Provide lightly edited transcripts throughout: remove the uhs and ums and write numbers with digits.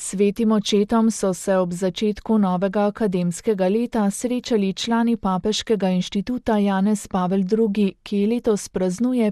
Svetim očetom so se ob začetku novega akademskega leta srečali člani Papeškega inštituta Janez Pavel II, ki letos praznuje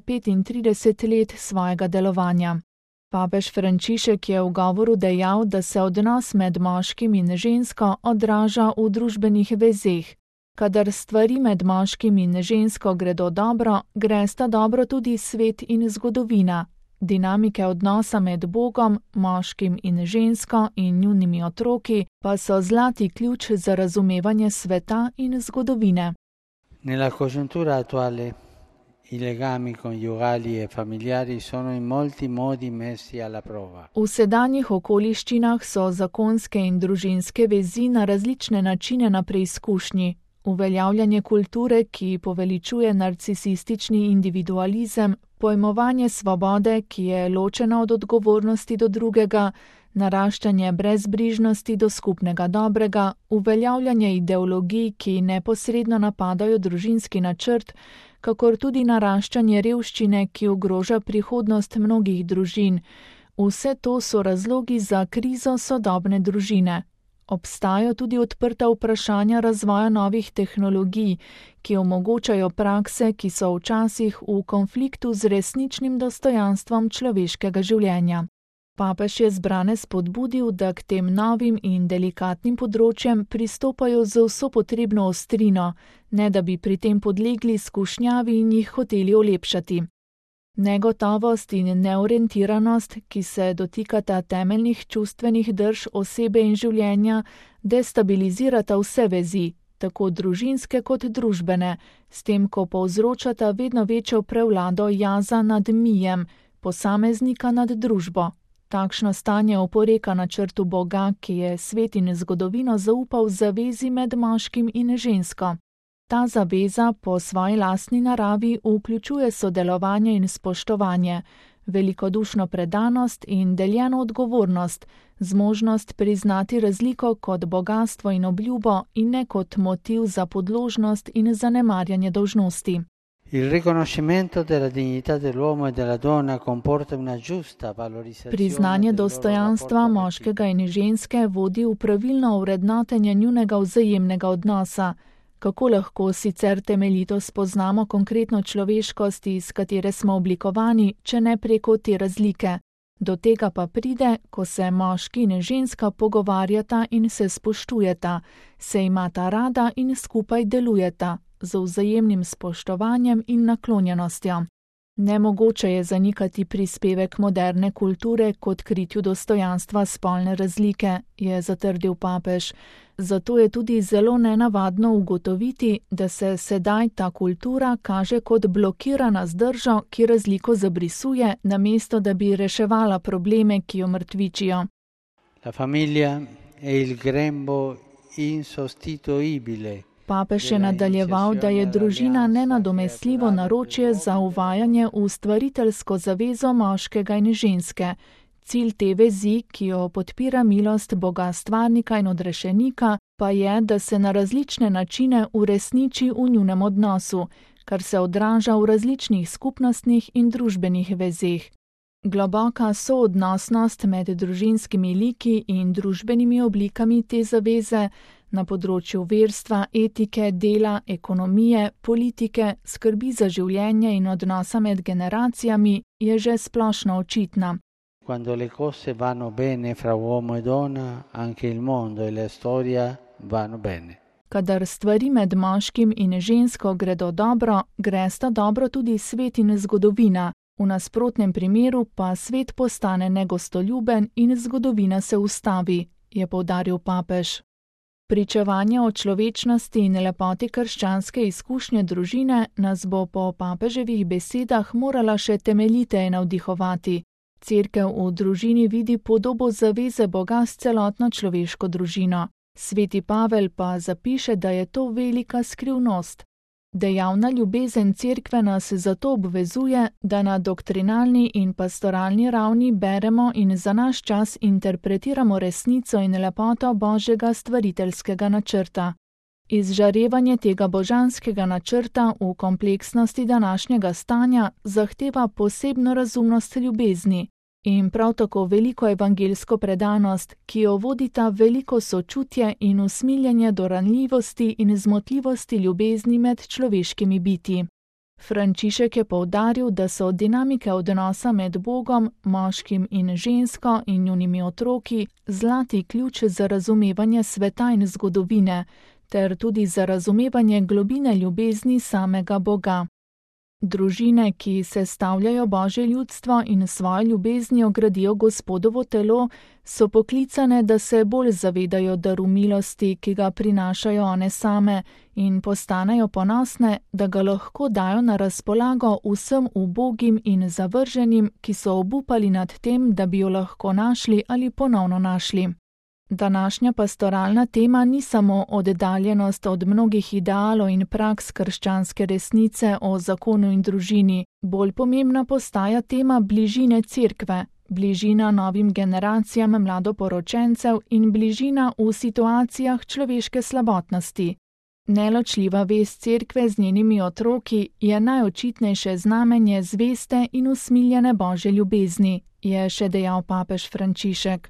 35 let svojega delovanja. Papež Frančišek je v govoru dejal, da se odnos med moškim in žensko odraža v družbenih vezeh. Kadar stvari med moškim in žensko gredo dobro, gresta dobro tudi svet in zgodovina. Dinamike odnosa med Bogom, moškim in žensko in njunimi otroki pa so zlati ključ za razumevanje sveta in zgodovine. Nella congiuntura attuale i legami coniugali e familiari sono in molti modi messi alla prova. V sedanjih okoliščinah so zakonske in družinske vezi na različne načine na preizkušnji. Uveljavljanje kulture, ki poveličuje narcisistični individualizem, pojmovanje svobode, ki je ločena od odgovornosti do drugega, naraščanje brezbrižnosti do skupnega dobrega, uveljavljanje ideologij, ki neposredno napadajo družinski načrt, kakor tudi naraščanje revščine, ki ogroža prihodnost mnogih družin. Vse to so razlogi za krizo sodobne družine. Obstajajo tudi odprta vprašanja razvoja novih tehnologij, ki omogočajo prakse, ki so včasih v konfliktu z resničnim dostojanstvom človeškega življenja. Papež je zbrane spodbudil, da k tem novim in delikatnim področjem pristopajo z vso potrebno ostrino, ne da bi pri tem podlegli skušnjavi in jih hoteli olepšati. Negotovost in neorientiranost, ki se dotikata temeljnih čustvenih drž osebe in življenja, destabilizirata vse vezi, tako družinske kot družbene, s tem, ko povzročata vedno večjo prevlado jaza nad mijem, posameznika nad družbo. Takšno stanje oporeka načrtu Boga, ki je svet in zgodovino zaupal zavezi med moškim in žensko. Ta zaveza po svoji lastni naravi vključuje sodelovanje in spoštovanje, velikodušno predanost in deljeno odgovornost, zmožnost priznati razliko kot bogastvo in obljubo in ne kot motiv za podložnost in zanemarjanje dolžnosti. Il riconoscimento della dignità dell'uomo e della donna comporta una giusta valorizzazione. Priznanje dostojanstva moškega in ženske vodi v pravilno ovrednotenje njunega vzajemnega odnosa. Kako lahko sicer temeljito spoznamo konkretno človeškost, iz katere smo oblikovani, če ne preko te razlike? Do tega pa pride, ko se moški in ženska pogovarjata in se spoštujeta, se imata rada in skupaj delujeta, z vzajemnim spoštovanjem in naklonjenostjo. Nemogoče je zanikati prispevek moderne kulture k odkritju dostojanstva spolne razlike, je zatrdil papež. Zato je tudi zelo nenavadno ugotoviti, da se sedaj ta kultura kaže kot blokirana z držo, ki razliko zabrisuje, namesto da bi reševala probleme, ki jo mrtvičijo. La famiglia è il grembo insostituibile. Papež je nadaljeval, da je družina nenadomestljivo naročje za uvajanje v stvariteljsko zavezo moškega in ženske. Cilj te vezi, ki jo podpira milost Boga stvarnika in odrešenika, pa je, da se na različne načine uresniči v njunem odnosu, kar se odraža v različnih skupnostnih in družbenih vezeh. Globoka soodnosnost med družinskimi liki in družbenimi oblikami te zaveze na področju verstva, etike, dela, ekonomije, politike, skrbi za življenje in odnosa med generacijami je že splošno očitna. Quando le cose vanno bene fra uomo e donna, anche il mondo e la storia vanno bene. Kadar stvari med moškim in žensko gredo dobro, gresta dobro tudi svet in zgodovina. V nasprotnem primeru pa svet postane negostoljuben in zgodovina se ustavi, je poudaril papež. Pričevanje o človečnosti in lepoti krščanske izkušnje družine nas bo po papeževih besedah morala še temeljiteje navdihovati. Cerkev v družini vidi podobo zaveze Boga s celotno človeško družino. Sveti Pavel pa zapiše, da je to velika skrivnost. Dejavna ljubezen cerkve nas zato obvezuje, da na doktrinalni in pastoralni ravni beremo in za naš čas interpretiramo resnico in lepoto Božjega stvariteljskega načrta. Izžarevanje tega božanskega načrta v kompleksnosti današnjega stanja zahteva posebno razumnost ljubezni. In prav tako veliko evangeljsko predanost, ki jo vodita veliko sočutje in usmiljenje do ranljivosti in zmotljivosti ljubezni med človeškimi bitji. Frančišek je poudaril, da so dinamike odnosa med Bogom, moškim in žensko in njunimi otroki zlati ključ za razumevanje sveta in zgodovine, ter tudi za razumevanje globine ljubezni samega Boga. Družine, ki sestavljajo Božje ljudstvo in svojo ljubeznijo gradijo Gospodovo telo, so poklicane, da se bolj zavedajo daru milosti, ki ga prinašajo one same, in postanejo ponosne, da ga lahko dajo na razpolago vsem ubogim in zavrženim, ki so obupali nad tem, da bi jo lahko našli ali ponovno našli. Današnja pastoralna tema ni samo oddaljenost od mnogih idealov in praks krščanske resnice o zakonu in družini, bolj pomembna postaja tema bližine Cerkve, bližina novim generacijam mladoporočencev in bližina v situacijah človeške slabotnosti. Neločljiva vez Cerkve z njenimi otroki je najočitnejše znamenje zveste in usmiljene Božje ljubezni, je še dejal papež Frančišek.